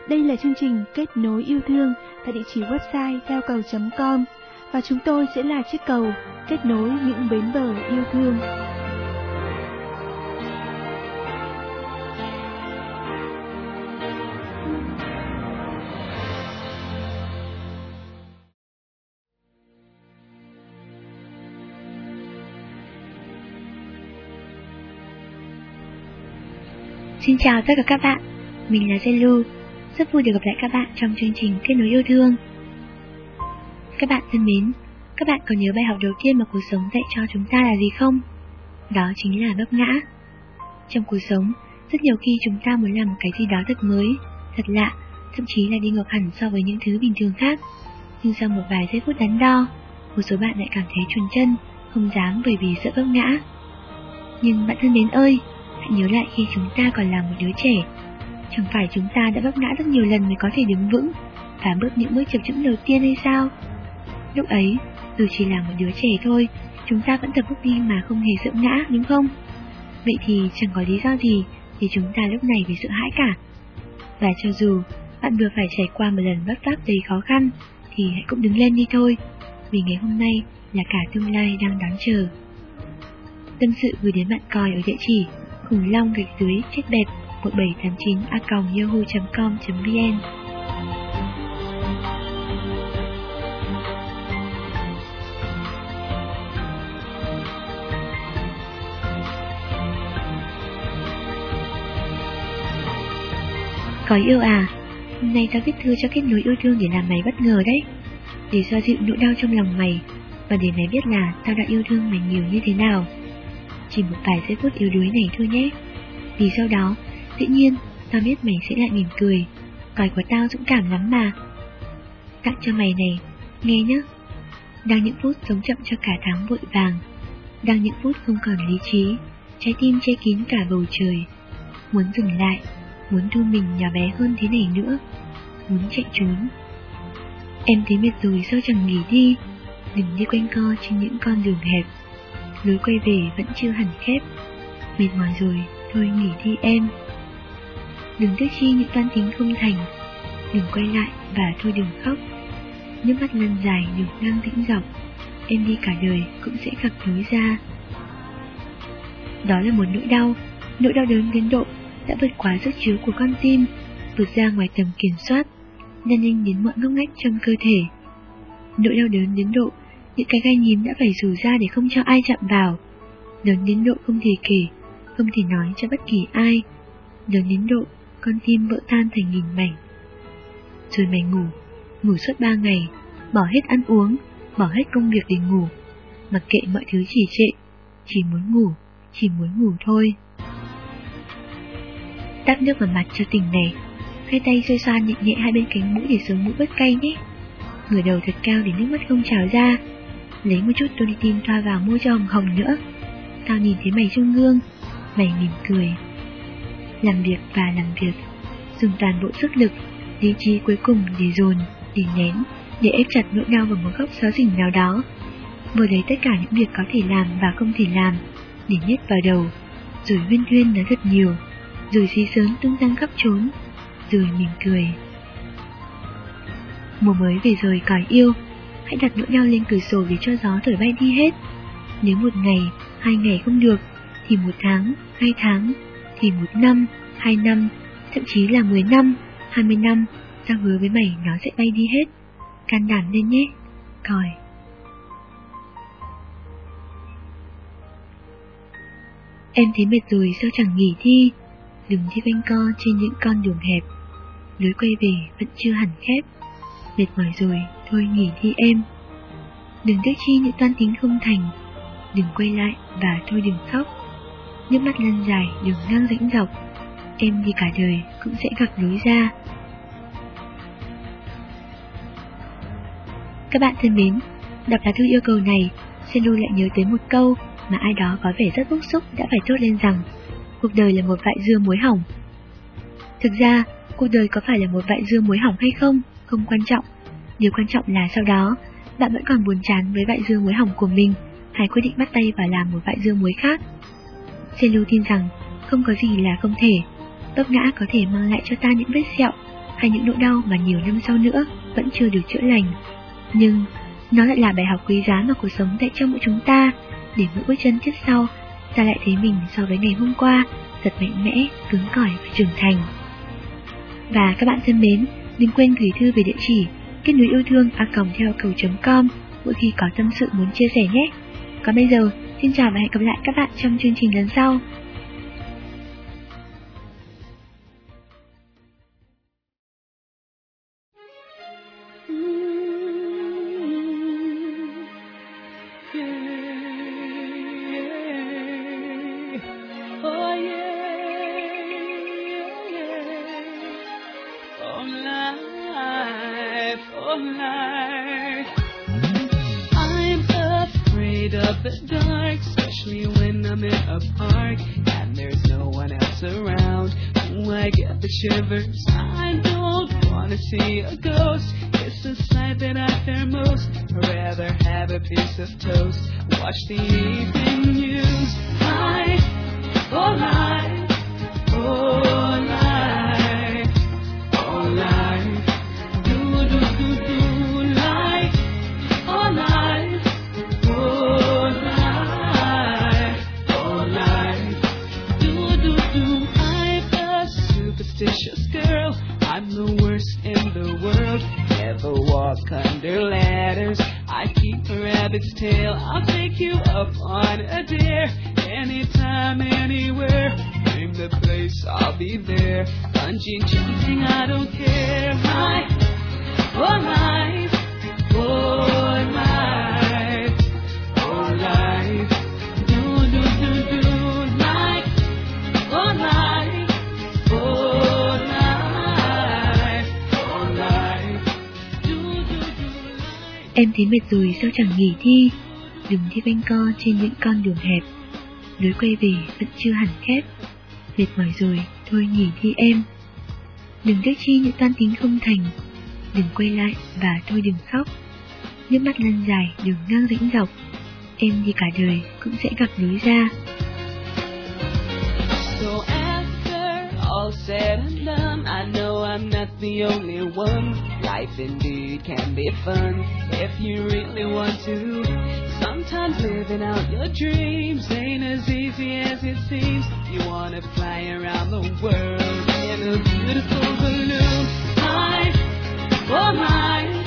Đây là chương trình Kết nối yêu thương tại địa chỉ website theo cầu.com và chúng tôi sẽ là chiếc cầu kết nối những bến bờ yêu thương. Xin chào tất cả các bạn, mình là Zelu, rất vui được gặp lại các bạn trong chương trình Kết nối yêu thương. Các bạn thân mến, các bạn có nhớ bài học đầu tiên mà cuộc sống dạy cho chúng ta là gì không? Đó chính là vấp ngã. Trong cuộc sống, rất nhiều khi chúng ta muốn làm một cái gì đó thật mới, thật lạ, thậm chí là đi ngược hẳn so với những thứ bình thường khác. Nhưng sau một vài giây phút đắn đo, một số bạn lại cảm thấy chùn chân, không dám bởi vì sợ vấp ngã. Nhưng bạn thân mến ơi, hãy nhớ lại khi chúng ta còn là một đứa trẻ, chẳng phải chúng ta đã vấp ngã rất nhiều lần mới có thể đứng vững và bước những bước chập chững đầu tiên hay sao? Lúc ấy, dù chỉ là một đứa trẻ thôi, chúng ta vẫn tập bước đi mà không hề sợ ngã, đúng không? Vậy thì chẳng có lý do gì để chúng ta lúc này phải sợ hãi cả. Và cho dù bạn vừa phải trải qua một lần vấp váp đầy khó khăn, thì hãy cũng đứng lên đi thôi, vì ngày hôm nay là cả tương lai đang đón chờ. Tâm sự gửi đến bạn Còi ở địa chỉ khủng long _ chết bẹp 1789@yahoo.com.vn. Còi yêu à, hôm nay tao viết thư cho Kết nối yêu thương để làm mày bất ngờ đấy, để xoa dịu nỗi đau trong lòng mày, và để mày biết là tao đã yêu thương mày nhiều như thế nào. Chỉ một vài giây phút yếu đuối này thôi nhé, vì sau đó tự nhiên tao biết mày sẽ lại mỉm cười. Còi của tao dũng cảm lắm mà. Tặng cho mày này, nghe nhé. Đang những phút sống chậm cho cả tháng vội vàng, đang những phút không còn lý trí, trái tim che kín cả bầu trời. Muốn dừng lại, muốn thu mình nhỏ bé hơn thế này nữa, muốn chạy trốn. Em thấy mệt rồi sao chẳng nghỉ đi, đừng đi quanh co trên những con đường hẹp, lối quay về vẫn chưa hẳn khép. Mệt mỏi rồi, thôi nghỉ đi em. Đừng tiếc chi những toan tính không thành, đừng quay lại và thôi đừng khóc. Nước mắt lăn dài đường ngang dĩnh dọc, em đi cả đời cũng sẽ gặp lối ra. Đó là một nỗi đau đớn đến độ đã vượt quá sức chứa của con tim, vượt ra ngoài tầm kiểm soát, lan nhanh đến mọi ngóc ngách trong cơ thể. Nỗi đau đớn đến độ những cái gai nhím đã phải rủ ra để không cho ai chạm vào, lớn đến độ không thể kể, không thể nói cho bất kỳ ai, lớn đến độ con tim vỡ tan thành nghìn mảnh. Rồi mày ngủ suốt 3 ngày, bỏ hết ăn uống, bỏ hết công việc để ngủ, mặc kệ mọi thứ trì trệ, chỉ muốn ngủ thôi. Tát nước vào mặt cho tỉnh này, hai tay xoay xoan nhẹ nhẹ hai bên cánh mũi để sống mũi bớt cay nhé. Ngửa đầu thật cao để nước mắt không trào ra, lấy một chút Tonitin thoa vào môi cho hồng hồng nữa. Tao nhìn thấy mày trong gương, mày mỉm cười. Làm việc và làm việc, dùng toàn bộ sức lực, lý trí cuối cùng để dồn, để nén, để ép chặt nỗi đau vào một góc xó xỉnh nào đó. Vừa lấy tất cả những việc có thể làm và không thể làm để nhét vào đầu, rồi huyên nói thật nhiều, rồi xí sớm tung tăng khắp trốn, rồi mỉm cười. Mùa mới về rồi Còi yêu, hãy đặt nỗi đau lên cửa sổ để cho gió thổi bay đi hết. Nếu 1 ngày, 2 ngày không được, thì 1 tháng, 2 tháng, thì 1 năm, 2 năm, thậm chí là 10 năm, 20 năm, tao hứa với mày nó sẽ bay đi hết. Can đảm lên nhé, Còi. Em thấy mệt rồi sao chẳng nghỉ đi, đừng đi quanh co trên những con đường hẹp, lối quay về vẫn chưa hẳn khép. Mệt mỏi rồi, thôi nghỉ đi em. Đừng tiếc chi những toan tính không thành, đừng quay lại và thôi đừng khóc. Nước mắt lăn dài đường ngang dĩnh dọc, em đi cả đời cũng sẽ gặp lối ra. Các bạn thân mến, đọc lá thư yêu cầu này, Selu lại nhớ tới một câu mà ai đó có vẻ rất bức xúc đã phải thốt lên rằng cuộc đời là một vại dưa muối hỏng. Thực ra, cuộc đời có phải là một vại dưa muối hỏng hay không quan trọng. Điều quan trọng là sau đó, bạn vẫn còn buồn chán với vại dưa muối hỏng của mình, hay quyết định bắt tay vào làm một vại dưa muối khác. Selu tin rằng không có gì là không thể. Vấp ngã có thể mang lại cho ta những vết sẹo, hay những nỗi đau mà nhiều năm sau nữa vẫn chưa được chữa lành. Nhưng nó lại là bài học quý giá mà cuộc sống dạy cho mỗi chúng ta, để mỗi bước chân tiếp sau ta lại thấy mình so với ngày hôm qua thật mạnh mẽ, cứng cỏi và trưởng thành. Và các bạn thân mến, đừng quên gửi thư về địa chỉ kết nối yêu thương @theo-cầu.com mỗi khi có tâm sự muốn chia sẻ nhé. Còn bây giờ, xin chào và hẹn gặp lại các bạn trong chương trình lần sau. I'm afraid of the dark, especially when I'm in a park and there's no one else around. I get the shivers. I don't wanna see a ghost. It's the sight that I fear most. I'd rather have a piece of toast, watch the evening news. All night, all night, all night. Superstitious girl, I'm the worst in the world. Never walk under ladders, I keep a rabbit's tail. I'll take you up on a dare, anytime, anywhere. Name the place, I'll be there. Bungee jumping, I don't care. All night, all night, all night. Night, all night, all night, all night. Em thấy mệt rồi sao chẳng nghỉ thi. Đừng đi quanh co trên những con đường hẹp, lối quay về vẫn chưa hẳn khép. Mệt mỏi rồi, thôi nghỉ thi em. Đừng tiếc chi những toan tính không thành, đừng quay lại và thôi đừng khóc. Nước mắt lăn dài đường ngang rãnh dọc, em đi cả đời cũng sẽ gặp lối ra. So after all said and done, I know I'm not the only one. Life indeed can be fun if you really want to. Sometimes living out your dreams ain't as easy as it seems. You wanna fly around the world in a beautiful balloon. All night,